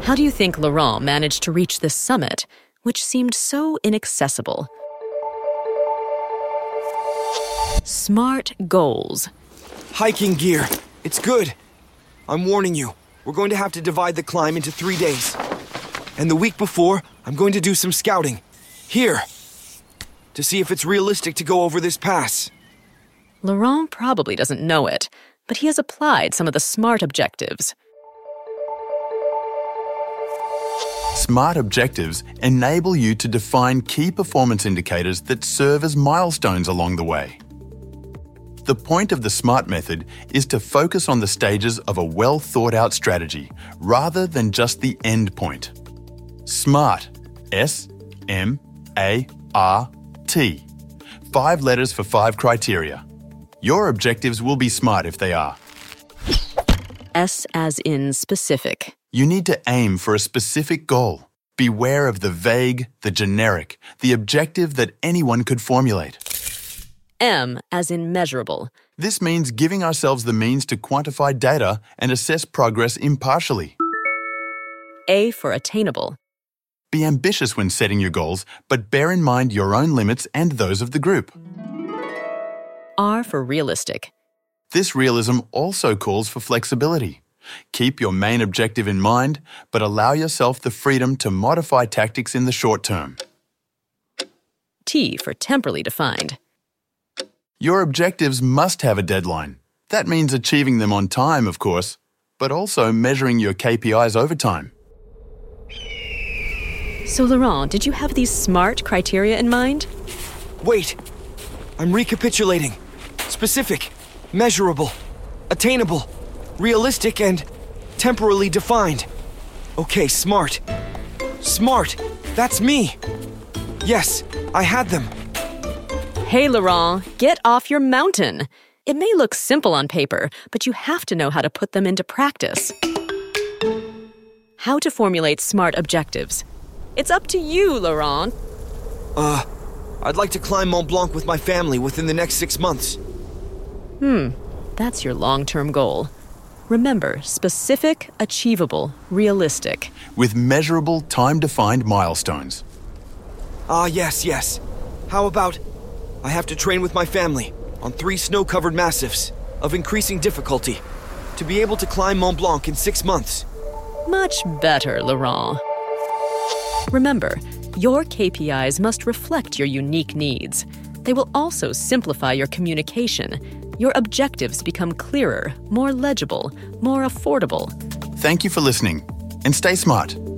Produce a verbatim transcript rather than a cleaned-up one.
How do you think Laurent managed to reach this summit, which seemed so inaccessible? SMART goals. Hiking gear. It's good. I'm warning you. We're going to have to divide the climb into three days. And the week before, I'm going to do some scouting. Here. To see if it's realistic to go over this pass. Laurent probably doesn't know it, but he has applied some of the SMART objectives. SMART objectives enable you to define key performance indicators that serve as milestones along the way. The point of the SMART method is to focus on the stages of a well-thought-out strategy rather than just the end point. SMART. S M A R T. Five letters for five criteria. Your objectives will be SMART if they are. S as in specific. You need to aim for a specific goal. Beware of the vague, the generic, the objective that anyone could formulate. M as in measurable. This means giving ourselves the means to quantify data and assess progress impartially. A for attainable. Be ambitious when setting your goals, but bear in mind your own limits and those of the group. R for realistic. This realism also calls for flexibility. Keep your main objective in mind, but allow yourself the freedom to modify tactics in the short term. T for temporally defined. Your objectives must have a deadline. That means achieving them on time, of course, but also measuring your K P Is over time. So, Laurent, did you have these SMART criteria in mind? Wait. I'm recapitulating. Specific, measurable, attainable, realistic, and temporally defined. Okay, SMART. SMART! That's me! Yes, I had them. Hey, Laurent, get off your mountain. It may look simple on paper, but you have to know how to put them into practice. How to formulate SMART objectives. It's up to you, Laurent. Uh, I'd like to climb Mont Blanc with my family within the next six months. Hmm, that's your long-term goal. Remember, specific, achievable, realistic. With measurable, time-defined milestones. Ah, yes, yes. How about, I have to train with my family on three snow-covered massifs of increasing difficulty to be able to climb Mont Blanc in six months. Much better, Laurent. Remember, your K P Is must reflect your unique needs. They will also simplify your communication. Your objectives become clearer, more legible, more affordable. Thank you for listening, and stay smart.